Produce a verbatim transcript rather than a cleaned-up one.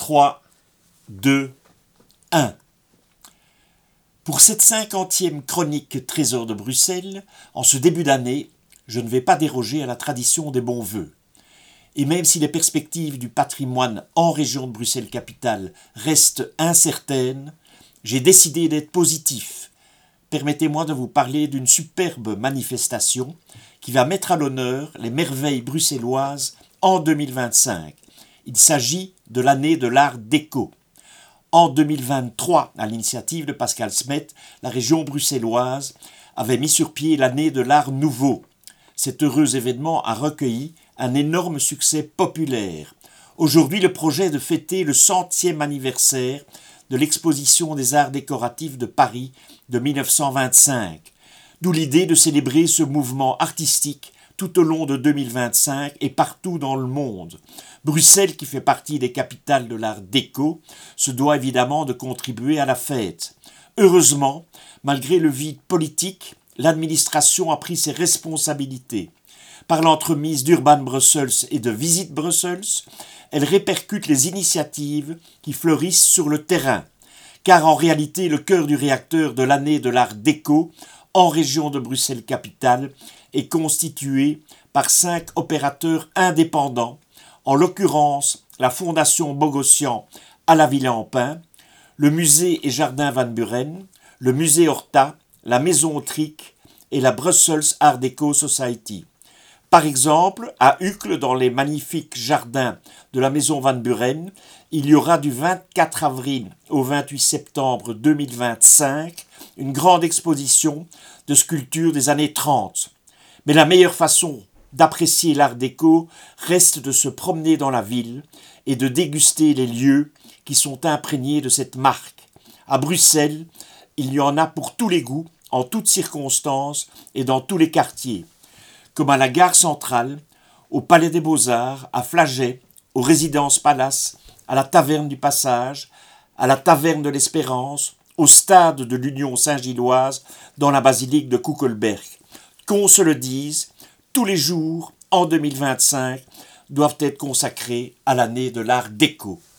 trois, deux, un. Pour cette cinquantième chronique Trésor de Bruxelles, en ce début d'année, je ne vais pas déroger à la tradition des bons vœux. Et même si les perspectives du patrimoine en région de Bruxelles-Capitale restent incertaines, j'ai décidé d'être positif. Permettez-moi de vous parler d'une superbe manifestation qui va mettre à l'honneur les merveilles bruxelloises en deux mille vingt-cinq. Il s'agit de l'année de l'art déco. En deux mille vingt-trois, à l'initiative de Pascal Smet, la région bruxelloise avait mis sur pied l'année de l'art nouveau. Cet heureux événement a recueilli un énorme succès populaire. Aujourd'hui, le projet est de fêter le centième anniversaire de l'exposition des arts décoratifs de Paris de mille neuf cent vingt-cinq. D'où l'idée de célébrer ce mouvement artistique tout au long de deux mille vingt-cinq et partout dans le monde. Bruxelles, qui fait partie des capitales de l'art déco, se doit évidemment de contribuer à la fête. Heureusement, malgré le vide politique, l'administration a pris ses responsabilités. Par l'entremise d'Urban Brussels et de Visit Brussels, elle répercute les initiatives qui fleurissent sur le terrain. Car en réalité, le cœur du réacteur de l'année de l'art déco, en région de Bruxelles-Capitale, est constitué par cinq opérateurs indépendants, en l'occurrence la Fondation Bogossian à la Villa en Pin, le musée et jardin Van Buren, le musée Horta, la maison Trick et la Brussels Art Deco Society. Par exemple, à Uccle, dans les magnifiques jardins de la maison Van Buren, il y aura du vingt-quatre avril au vingt-huit septembre deux mille vingt-cinq une grande exposition de sculptures des années trente. Mais la meilleure façon d'apprécier l'art déco reste de se promener dans la ville et de déguster les lieux qui sont imprégnés de cette marque. À Bruxelles, il y en a pour tous les goûts, en toutes circonstances et dans tous les quartiers. Comme à la gare centrale, au Palais des Beaux-Arts, à Flagey, aux Résidences Palace, à la Taverne du Passage, à la Taverne de l'Espérance, au stade de l'Union Saint-Gilloise, dans la basilique de Kuckelberg. Qu'on se le dise, tous les jours, en deux mille vingt-cinq, doivent être consacrés à l'année de l'art déco.